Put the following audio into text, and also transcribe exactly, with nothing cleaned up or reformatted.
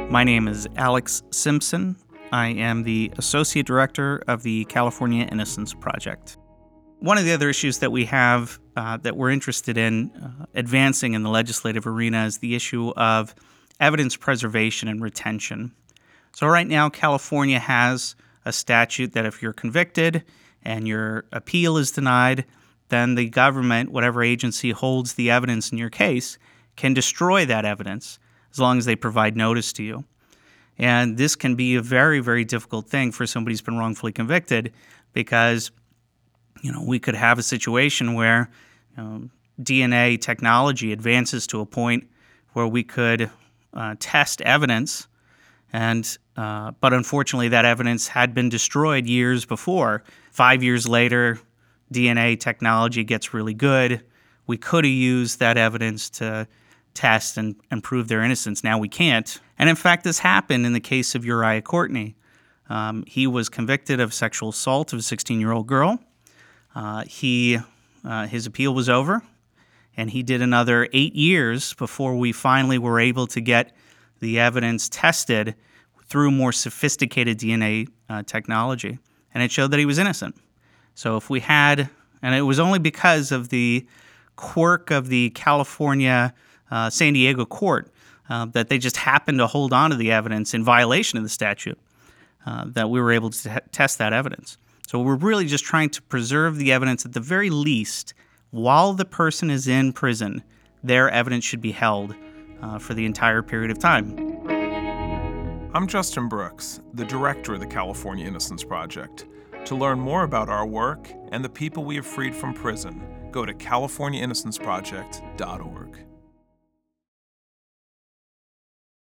My name is Alex Simpson. I am the Associate Director of the California Innocence Project. One of the other issues that we have uh, that we're interested in uh, advancing in the legislative arena is the issue of evidence preservation and retention. So right now, California has a statute that if you're convicted and your appeal is denied, then the government, whatever agency holds the evidence in your case, can destroy that evidence as long as they provide notice to you. And this can be a very, very difficult thing for somebody who's been wrongfully convicted because, you know, we could have a situation where you know, D N A technology advances to a point where we could uh, test evidence, and uh, but unfortunately that evidence had been destroyed years before. Five years later, D N A technology gets really good. We could have used that evidence to test and, and prove their innocence. Now we can't. And in fact, this happened in the case of Uriah Courtney. Um, he was convicted of sexual assault of a sixteen-year-old girl. Uh, he, uh, his appeal was over, and he did another eight years before we finally were able to get the evidence tested through more sophisticated D N A uh, technology. And it showed that he was innocent. So if we had, and it was only because of the quirk of the California Uh, San Diego court uh, that they just happened to hold on to the evidence in violation of the statute, uh, that we were able to t- test that evidence. So we're really just trying to preserve the evidence at the very least. While the person is in prison, their evidence should be held uh, for the entire period of time. I'm Justin Brooks, the director of the California Innocence Project. To learn more about our work and the people we have freed from prison, go to california innocence project dot org.